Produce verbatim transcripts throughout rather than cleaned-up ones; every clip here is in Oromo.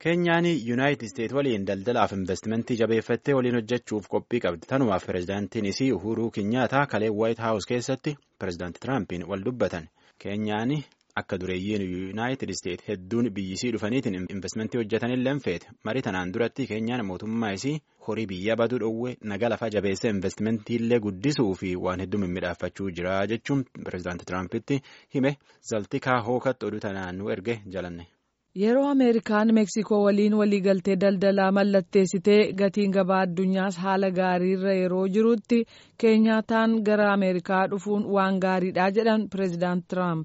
Keenyaan Yuunaayitid Isteet waliin daldalaaf investimentii jabeeffattee waliin hojjechuuf qophii qabdi. Tanumaaf pirezidaantiin isii Uhuruu Kinyaataa kalee Waayit Haawus keessatti pirezidaanti Tiraampiin wal dubbatan. Keenyaan akka dureeyyiin Yuunaayitid Isteet hedduun biyyisii dhufaniitiin investimentii hojjetanillee feete. Marii tanaan duratti Keenyaan mootummaa isii horii biyya baduu dhowwee naga lafaa jabeessee investimentiillee guddisuu fi waan hedduu mimmiidhaaffachuu jira jechuun pirezidaanti Tiraampitti hime. Zaltikaa Hookatti oduu tanaan nu erge jalanne. Yeroo Ameerikaan Meeksikoo waliin waliigaltee daldalaa mallatteessitee gatiin gabaa addunyaas haala gaariirra yeroo jirutti Keenyaataan gara Ameerikaa dhufuun waan gaariidha jedhan pireezidaant Tiraamp.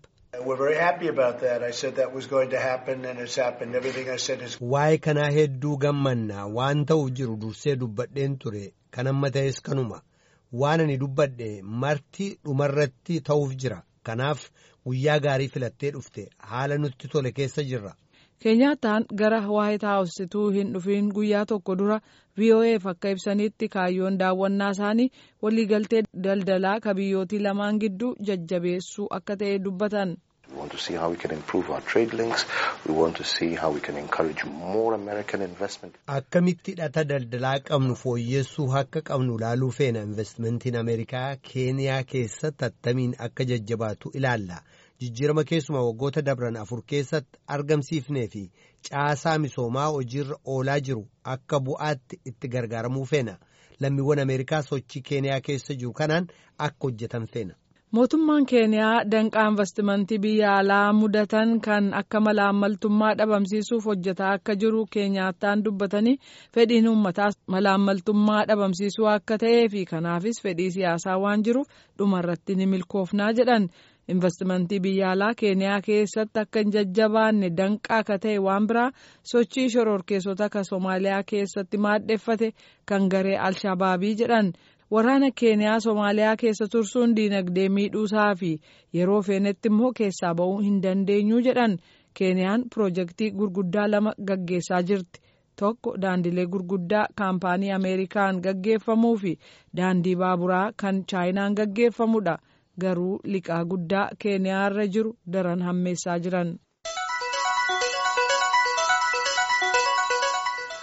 Waa'ee kanaa hedduu gammannaa waan ta'uuf jiru dursee dubbadheen ture kan amma ta'es kanuma waan ani dubbadhe marti dhumarratti ta'uuf jira kanaaf guyyaa gaarii filattee dhufte haala nutti tole keessa jirra. Keenyaataan gara Waayit Haawusituu hin dhufiin guyyaa tokko dura V O Eef akka ibsanitti kaayyoon daawwannaa isaanii waliigaltee daldalaa ka biyyootii lamaan gidduu jajjabeessuu akka ta'e dubbatan. We want to see how we can improve our trade links. We want to see how we can encourage more American investment. Akkamitti hidhata daldalaa qabnu fooyyessuu akka qabnu laaluu feena investmentiin Ameerikaa Keeniyaa keessatti attamiin akka jajjabaatu ilaalla. Jijjiirama keessumaa waggoota dabran afur keessatti argamsiifnee fi caasaa misoomaa hojiirra oolaa jiru akka bu'aatti itti gargaaramuu feena. Lammiiwwan Ameerikaa sochii Keeniyaa keessa jiru kanaan akka hojjetan feena. Mootummaan Keeniyaa danqaa investimentii biyya alaa mudatan kan akka malaammaltummaa dhabamsiisuuf hojjetaa akka jiru Keenyaataan dubbatanii fedhiin uummataa malaammaltummaa dhabamsiisuu akka ta'ee fi kanaafis fedhii siyaasaa waan jiruuf dhumarratti ni milkoofnaa jedhan. Investimentii biyya alaa Keeniyaa keessatti akka hin jajjabaanne danqaa akka ta'e waan biraa sochii shororkeessota ka Soomaaliyaa keessatti maadheffate kan garee Alshabaabii jedhan. Waraana Keeniyaa Soomaaliyaa keessa tursuun diinagdee miidhuusaa fi yeroo feenetti immoo keessaa ba'uu hin dandeenyu jedhan. Keeniyaan piroojeektii gurguddaa lama gaggeessaa jirti. Tokko daandilee gurguddaa kaampaanii Ameerikaan gaggeeffamuu fi daandii baaburaa kan Chaayinaan gaggeeffamudha. Garuu liqaa guddaa Keeniyaarra jiru daran hammeessaa jiran.